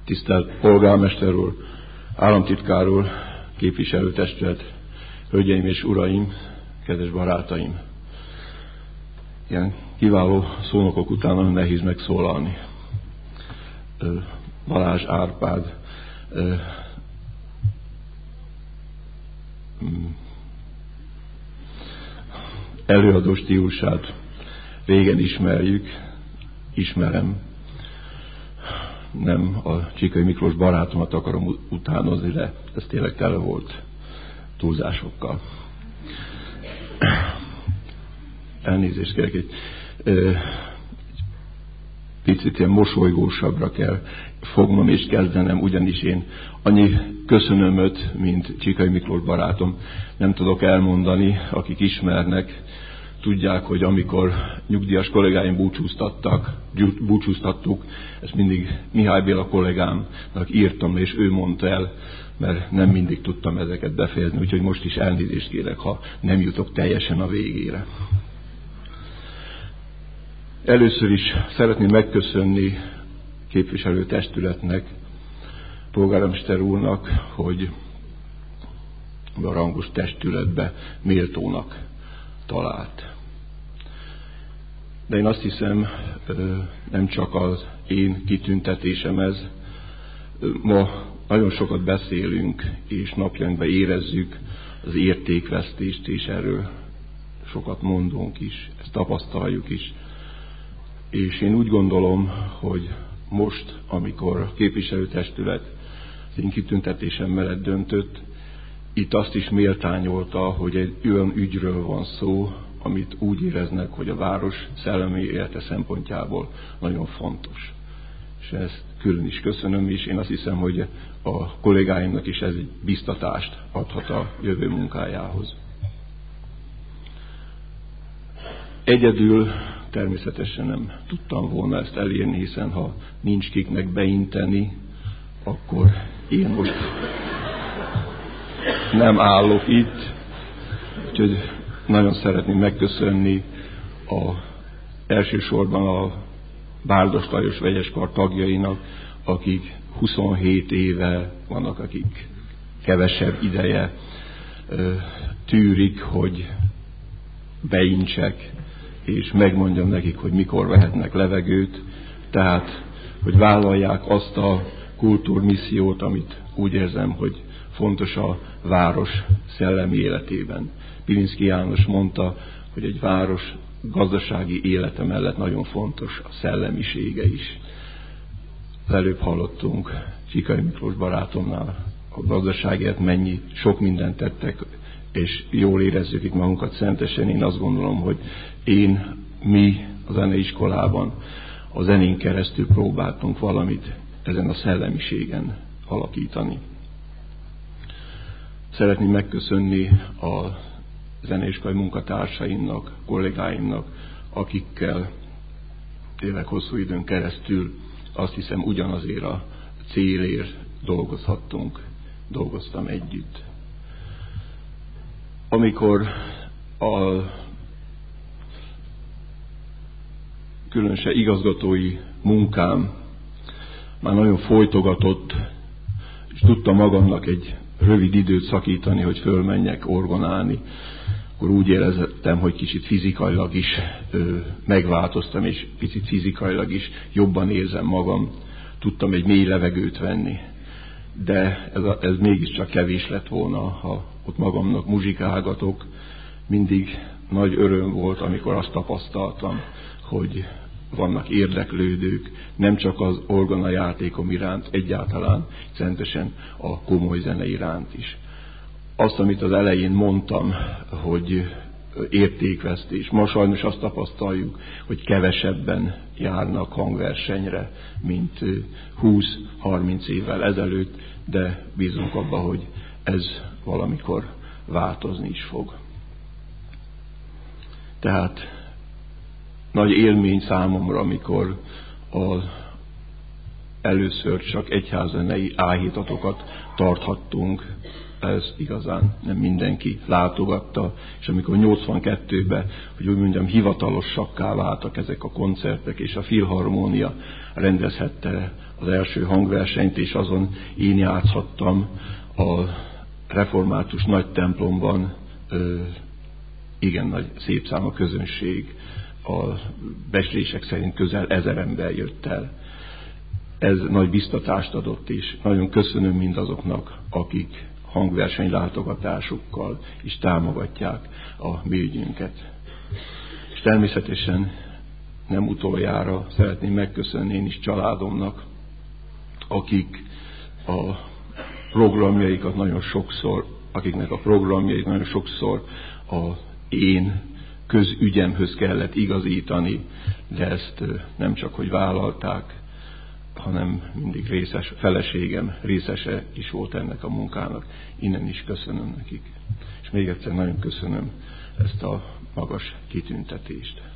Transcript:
Tisztelt polgármester úr, államtitkár úr, képviselőtestület, hölgyeim és uraim, kedves barátaim! Ilyen kiváló szónokok után nagyon nehéz megszólalni. Balázs Árpád előadó stílusát régen ismerem. Nem a Csikai Miklós barátomat akarom utánozni, de ez tényleg tele volt túlzásokkal. Elnézést kérek, egy picit ilyen mosolygósabbra kell fognom és kezdenem, ugyanis én annyi köszönömöt, mint Csikai Miklós barátom nem tudok elmondani. Akik ismernek, tudják, hogy amikor nyugdíjas kollégáim búcsúztattuk, ezt mindig Mihály Béla kollégámnak írtam, és ő mondta el, mert nem mindig tudtam ezeket befejezni, úgyhogy most is elnézést kérek, ha nem jutok teljesen a végére. Először is szeretném megköszönni képviselőtestületnek, polgármester úrnak, hogy a rangos testületbe méltónak talált. De én azt hiszem, nem csak az én kitüntetésem ez. Ma nagyon sokat beszélünk, és napjainkban érezzük az értékvesztést, és erről sokat mondunk is, ezt tapasztaljuk is. És én úgy gondolom, hogy most, amikor a képviselőtestület az én kitüntetésem mellett döntött, itt azt is méltányolta, hogy egy olyan ügyről van szó, amit úgy éreznek, hogy a város szellemi élete szempontjából nagyon fontos. És ezt külön is köszönöm, és én azt hiszem, hogy a kollégáimnak is ez egy biztatást adhat a jövő munkájához. Egyedül természetesen nem tudtam volna ezt elérni, hiszen ha nincs kiknek beinteni, akkor én most nem állok itt. Úgyhogy nagyon szeretném megköszönni elsősorban a Bárdos Lajos Vegyeskar tagjainak, akik 27 éve vannak, akik kevesebb ideje tűrik, hogy beintsek, és megmondjam nekik, hogy mikor vehetnek levegőt, tehát, hogy vállalják azt a kultúrmissziót, amit úgy érzem, hogy fontos a város szellemi életében. Pilinszky János mondta, hogy egy város gazdasági élete mellett nagyon fontos a szellemisége is. Előbb hallottunk Csikai Miklós barátomnál a gazdaságért mennyi sok mindent tettek, és jól érezzük itt magunkat szentesen. Én azt gondolom, hogy mi a zeneiskolában a zenén keresztül próbáltunk valamit ezen a szellemiségen alakítani. Szeretném megköszönni a zeneiskolai munkatársaimnak, kollégáimnak, akikkel tényleg hosszú időn keresztül azt hiszem ugyanazért a célért dolgoztam együtt. Amikor különösen igazgatói munkám már nagyon folytogatott, és tudtam magamnak egy rövid időt szakítani, hogy fölmenjek orgonálni, akkor úgy éreztem, hogy kicsit fizikailag is megváltoztam, és picit fizikailag is jobban érzem magam. Tudtam egy mély levegőt venni. De ez mégiscsak kevés lett volna, ha ott magamnak muzsikálgatok. Mindig nagy öröm volt, amikor azt tapasztaltam, hogy vannak érdeklődők, nem csak az orgonajátékom iránt, egyáltalán szentesen a komoly zene iránt is. Azt, amit az elején mondtam, hogy értékvesztés. Ma sajnos azt tapasztaljuk, hogy kevesebben járnak hangversenyre, mint 20-30 évvel ezelőtt, de bízunk abba, hogy ez valamikor változni is fog. Tehát nagy élmény számomra, amikor az először csak egyházzenei áhítatokat tarthattunk. Ez igazán nem mindenki látogatta, és amikor 82-ben, hogy úgy mondjam, hivatalosakká váltak ezek a koncertek, és a Filharmónia rendezhette az első hangversenyt, és azon én játszhattam a református nagy templomban, igen nagy szép szám a közönség, a becslések szerint közel 1000 ember jött el. Ez nagy biztatást adott is. Nagyon köszönöm mindazoknak, akik hangverseny látogatásukkal is támogatják a mi ügyünket. És természetesen nem utoljára szeretném megköszönni én is családomnak, akik a programjaikat nagyon sokszor, akiknek a programjait nagyon sokszor az én közügyemhöz kellett igazítani, de ezt nem csak hogy vállalták, hanem mindig feleségem részese is volt ennek a munkának. Innen is köszönöm nekik. És még egyszer nagyon köszönöm ezt a magas kitüntetést.